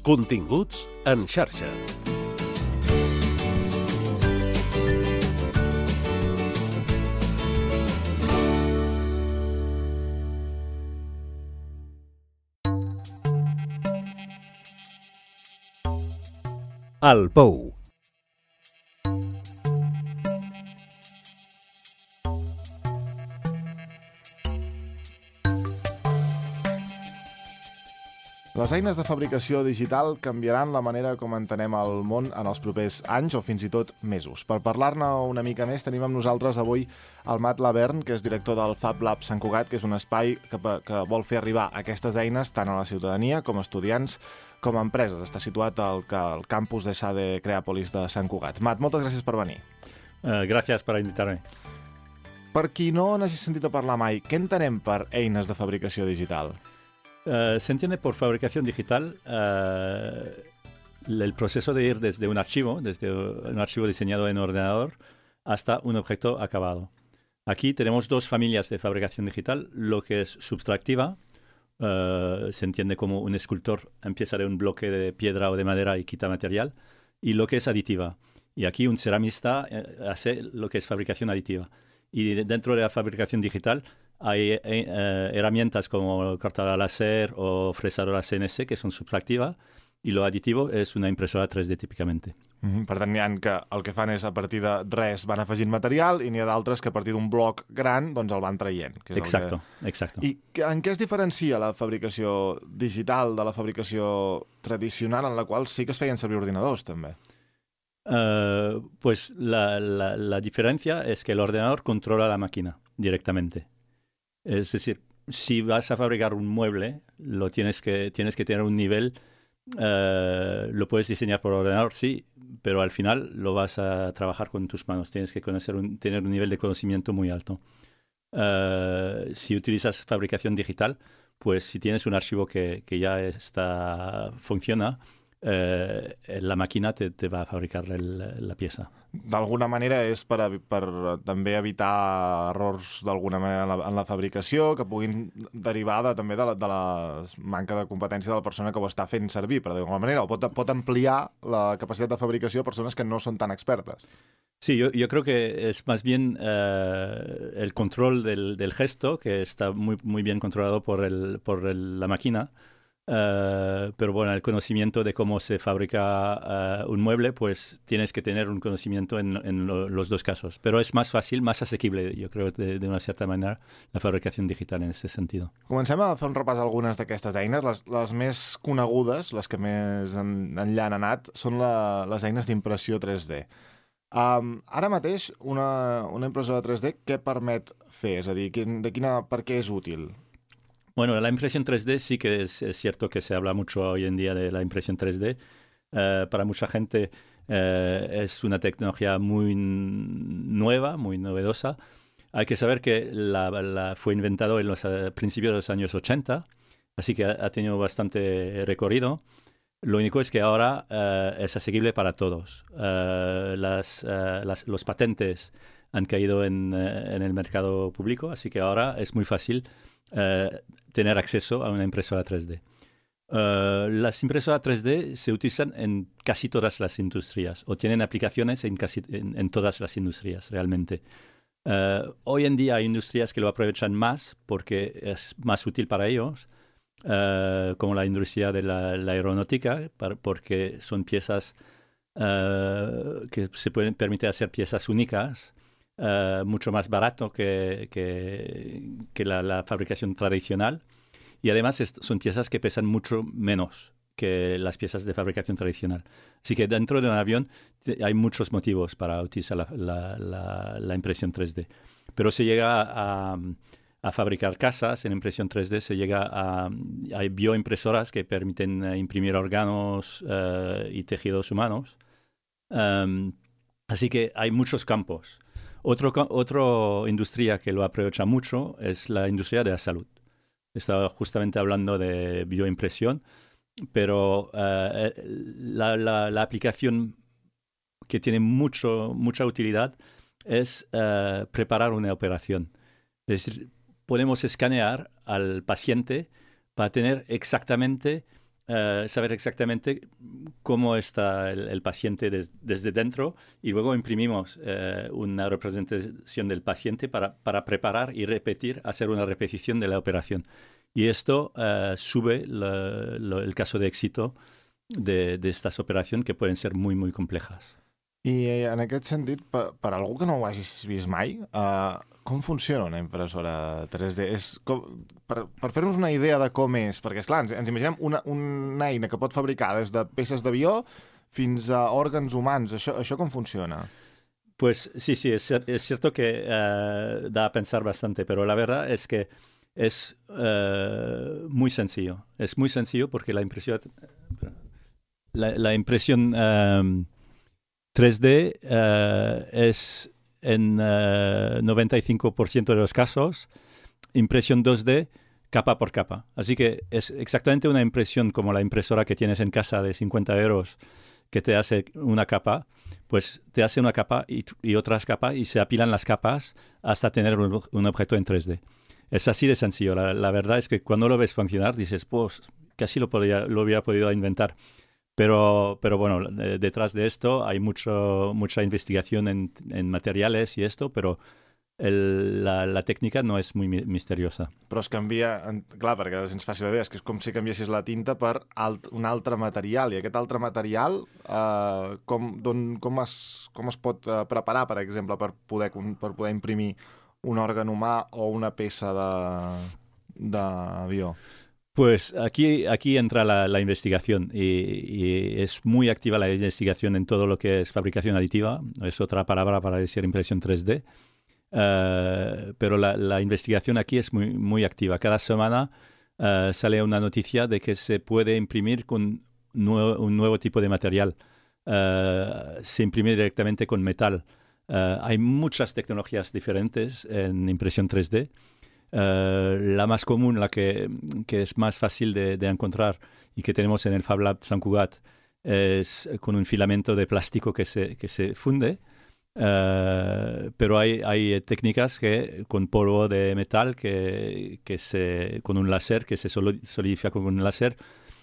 Continguts en xarxa. El Pou. Les eines de fabricació digital canviaran la manera com entenem el món en els propers anys o fins i tot mesos. Per parlar-ne una mica més tenim amb nosaltres avui el Mat Lavern, que és director del Fab Lab Sant Cugat, que és un espai que vol fer arribar aquestes eines tant a la ciutadania com a estudiants com a empreses. Està situat al campus de Sade Creàpolis de Sant Cugat. Mat, moltes gràcies per venir. Gràcies per invitar-me. Per qui no n'hagi sentit a parlar mai, què entenem per eines de fabricació digital? Se entiende por fabricación digital el proceso de ir desde un archivo diseñado en ordenador hasta un objeto acabado. Aquí tenemos dos familias de fabricación digital, lo que es subtractiva, se entiende como un escultor empieza de un bloque de piedra o de madera y quita material, y lo que es aditiva. Y aquí un ceramista hace lo que es fabricación aditiva. Y dentro de la fabricación digital hay herramientas como cortadora láser o fresadora CNC que son subtractiva, y lo aditivo és una impressora 3D típicament. Per tant, n'hi ha que el que fan és a partir de res van afegint material i n'hi ha d'altres que a partir d'un bloc gran doncs el van traient. Que és exacto. I en què es diferencia la fabricació digital de la fabricació tradicional en la qual sí que es feien servir ordinadors també? Pues la diferencia es que el ordenador controla la máquina directamente. Es decir, si vas a fabricar un mueble, tienes que tener un nivel, lo puedes diseñar por ordenador, sí, pero al final lo vas a trabajar con tus manos. Tienes que tener un nivel de conocimiento muy alto. Si utilizas fabricación digital, pues si tienes un archivo que ya funciona, la màquina te va a fabricar la peça. D'alguna manera és per també evitar errors d'alguna manera en la fabricació que puguin derivar també de la manca de competència de la persona que ho està fent servir, per d'alguna manera, o pot ampliar la capacitat de fabricació a persones que no són tan expertes. Sí, yo creo que es más bien el control del gesto, que está muy bien controlado por la máquina. Pero bueno, el conocimiento de cómo se fabrica un mueble, pues tienes que tener un conocimiento en los dos casos. Pero es más fácil, más asequible, yo creo, de una cierta manera, la fabricación digital en ese sentido. Comencem a fer un repàs a algunes d'aquestes eines. Les més conegudes, les que més enllà han anat, són les eines d'impressió 3D. Ara mateix, una impressora 3D, què permet fer? És a dir, per què és útil? Bueno, la impresión 3D sí que es cierto que se habla mucho hoy en día de la impresión 3D. Para mucha gente es una tecnología muy nueva, muy novedosa. Hay que saber que fue inventado en los principios de los años 80, así que ha tenido bastante recorrido. Lo único es que ahora es asequible para todos. Los patentes han caído en el mercado público, así que ahora es muy fácil tener acceso a una impresora 3D. Las impresoras 3D se utilizan en casi todas las industrias o tienen aplicaciones en todas las industrias realmente. Hoy en día hay industrias que lo aprovechan más porque es más útil para ellos, como la industria de la aeronáutica, porque son piezas que se pueden permitir hacer piezas únicas, mucho más barato que la fabricación tradicional, y además son piezas que pesan mucho menos que las piezas de fabricación tradicional. Así que dentro de un avión hay muchos motivos para utilizar la impresión 3D. Pero se llega a fabricar casas en impresión 3D, hay bioimpresoras que permiten imprimir órganos y tejidos humanos. Así que hay muchos campos. Otra industria que lo aprovecha mucho es la industria de la salud. Estaba justamente hablando de bioimpresión, pero la aplicación que tiene mucha utilidad es preparar una operación. Es decir, podemos escanear al paciente para tener exactamente saber exactamente cómo está el paciente desde dentro y luego imprimimos una representación del paciente para preparar y repetir, hacer una repetición de la operación. Y esto sube el caso de éxito de estas operacions que poden ser muy, muy complejas. I en aquest sentit, per algú que no ho hagis vist mai, com funciona una impressora 3D? Per fer-nos una idea de com és, perquè, esclar, ens imaginem una eina que pot fabricar des de peces d'avió fins a òrgans humans. Això com funciona? Pues sí, es cierto que da a pensar bastante, pero la verdad es que es muy sencillo. Es muy sencillo porque la impresión 3D es en 95% de los casos impresión 2D capa por capa. Así que es exactamente una impresión como la impresora que tienes en casa de 50 euros que te hace una capa, pues te hace una capa y otras capas y se apilan las capas hasta tener un objeto en 3D. Es así de sencillo. La verdad es que cuando lo ves funcionar dices, pues casi lo hubiera podido inventar. Pero bueno, detrás de esto hay mucha investigación en materiales y esto, pero la técnica no és muy misteriosa. Però es canvia, clar, perquè ens faci la idea, és que és com si canviessis la tinta per un altre material, i aquest altre material com es pot preparar, per exemple, per poder imprimir un òrgan humà o una peça d'avió? Pues aquí entra la investigación y es muy activa la investigación en todo lo que es fabricación aditiva. Es otra palabra para decir impresión 3D. Pero la investigación aquí es muy, muy activa. Cada semana sale una noticia de que se puede imprimir con un nuevo tipo de material. Se imprime directamente con metal. Hay muchas tecnologías diferentes en impresión 3D. La más común, la que es más fácil de encontrar y que tenemos en el Fab Lab Sant Cugat, es con un filamento de plástico que se funde, pero hay técnicas que con polvo de metal con un láser que se solidifica con un láser,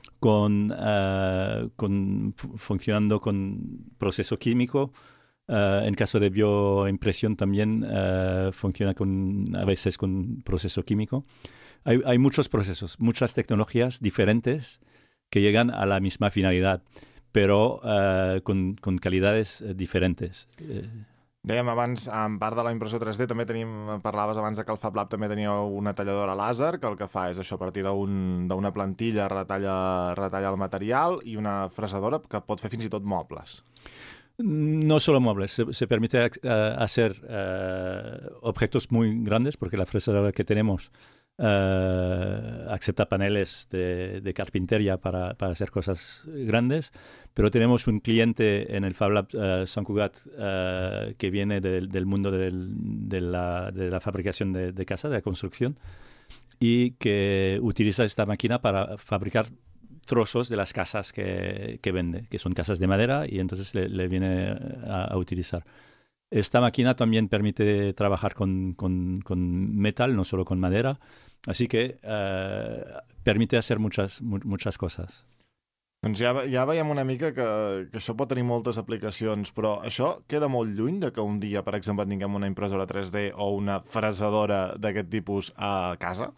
funcionando con proceso químico. En caso de bioimpresión también funciona a veces con proceso químico. Hay muchos procesos, muchas tecnologías diferentes que llegan a la misma finalidad, pero con calidades diferentes. Dèiem abans, en part de la impressió 3D, també parlaves abans que el Fab Lab també tenia una talladora làser, que el que fa és això, a partir d'una plantilla retalla el material, i una fresadora que pot fer fins i tot mobles. No solo muebles, se permite hacer objetos muy grandes, porque la fresadora que tenemos acepta paneles de carpintería para hacer cosas grandes, pero tenemos un cliente en el Fab Lab Sant Cugat que viene del mundo de la fabricación de casa, de la construcción, y que utiliza esta máquina para fabricar trozos de las casas que vende, que son casas de madera, y entonces le viene a utilizar. Esta máquina también permite trabajar con metal, no solo con madera, así que permite hacer muchas cosas. Doncs ja veiem una mica que això pot tenir moltes aplicacions, però això queda molt lluny de que un dia, per exemple, tinguem una impressora 3D o una fresadora d'aquest tipus a casa?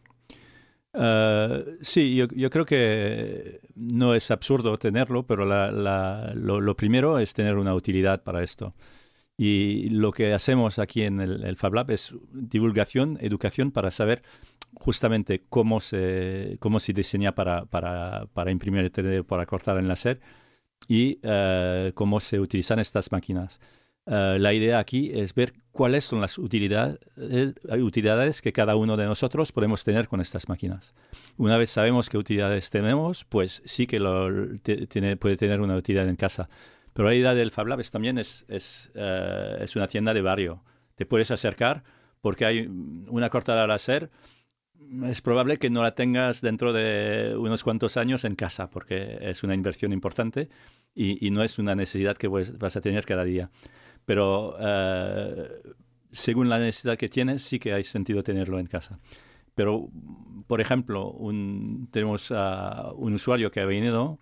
Sí, yo creo que no es absurdo tenerlo, pero lo primero es tener una utilidad para esto. Y lo que hacemos aquí en el Fab Lab es divulgación, educación para saber justamente cómo se diseña para imprimir 3D, para cortar en láser, y cómo se utilizan estas máquinas. La idea aquí es ver cuáles son las utilidades que cada uno de nosotros podemos tener con estas máquinas. Una vez sabemos qué utilidades tenemos, pues sí que puede tener una utilidad en casa. Pero la idea del Fab Lab también es una tienda de barrio. Te puedes acercar porque hay una cortadora láser. Es probable que no la tengas dentro de unos cuantos años en casa porque es una inversión importante y no es una necesidad que vas a tener cada día. Pero según la necesidad que tienes, sí que hay sentido tenerlo en casa. pero, por ejemplo, tenemos un usuario que ha venido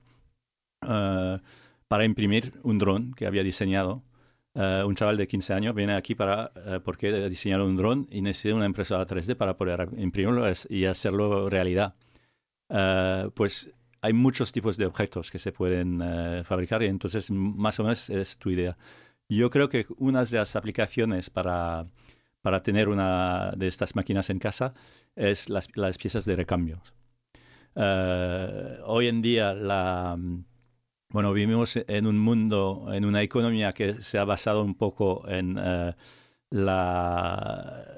para imprimir un dron que había diseñado. Un chaval de 15 años viene aquí porque ha diseñado un dron y necesita una impresora 3D para poder imprimirlo y hacerlo realidad. Pues hay muchos tipos de objetos que se pueden fabricar y entonces más o menos es tu idea. Yo creo que una de las aplicaciones para tener una de estas máquinas en casa es las piezas de recambio. Hoy en día vivimos en un mundo, en una economía que se ha basado un poco en la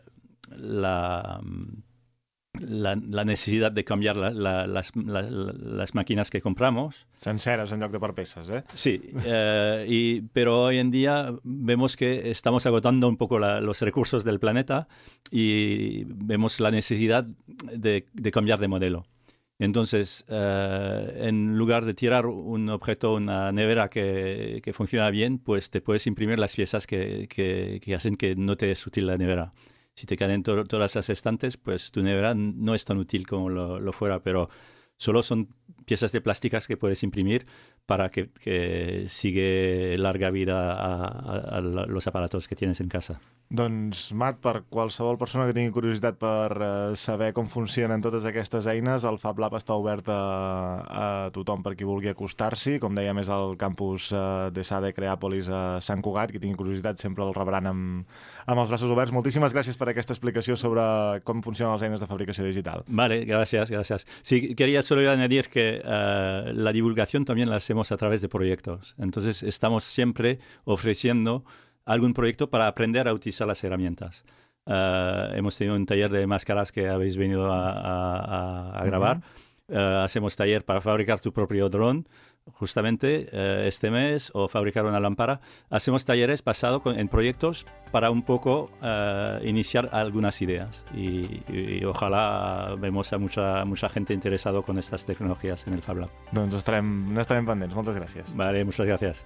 necesidad de cambiar las máquinas que compramos. Senceres en lloc de per peces, eh? Sí, pero hoy en día vemos que estamos agotando un poco los recursos del planeta y vemos la necesidad de cambiar de modelo. Entonces, en lugar de tirar un objeto, una nevera que funciona bien, pues te puedes imprimir las piezas que hacen que no te es útil la nevera. Si te caen todas las estantes, pues tu nevera no es tan útil como lo fuera, pero solo son piezas de plásticas que puedes imprimir para que siga larga vida a los aparatos que tienes en casa. Doncs, Mat, per qualsevol persona que tingui curiositat per saber com funcionen totes aquestes eines, el Fab Lab està obert a tothom per qui vulgui acostar-s'hi. Com dèiem, és al campus de SADE Creàpolis a Sant Cugat. Qui tingui curiositat sempre el rebran amb els braços oberts. Moltíssimes gràcies per aquesta explicació sobre com funcionen les eines de fabricació digital. Vale, gracias. Sí, quería solo añadir que la divulgación también la hacemos a través de proyectos. Entonces, estamos siempre ofreciendo algún proyecto para aprender a utilizar las herramientas. Hemos tenido un taller de máscaras que habéis venido a grabar. Hacemos taller para fabricar tu propio dron, justamente este mes, o fabricar una lámpara. Hacemos talleres basados en proyectos para un poco iniciar algunas ideas. Y ojalá vemos a mucha gente interesada con estas tecnologías en el Fab Lab. Doncs n'estarem pendents. Moltes gràcies. Vale, muchas gracias.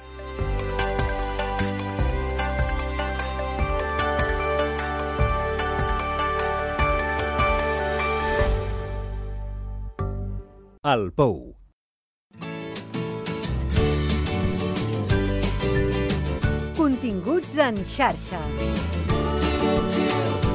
El Pou. Continguts en xarxa.